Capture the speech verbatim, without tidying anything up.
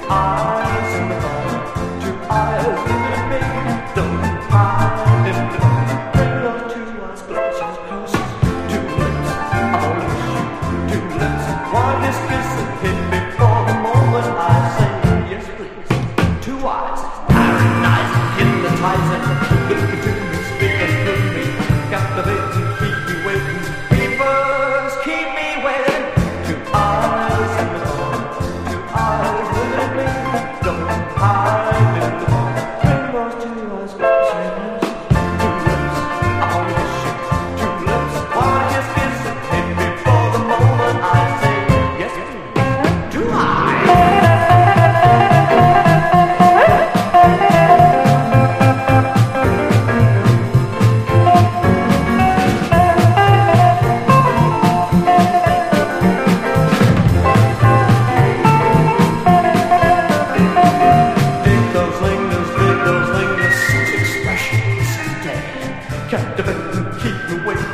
eyes in the morning, two eyes in the baby, don't hide in the morning. Bring those two eyes closer, closer, two lips, I wanna kiss you, two lips, one is kissing, hit me for the moment I say yes please. Two eyes, paradise, hypnotizing, look into me, speaking through me, captivating, keep me waiting, keepers, keep me waiting. Two eyes in the morning, two eyes in the baby, don't hide in the morning. Bring those two eyes closer, closer, two lips, I wanna kiss you, two lips, one is kissing, hit me for the moment I say yes please. Two eyes. Captivate and keep me waiting.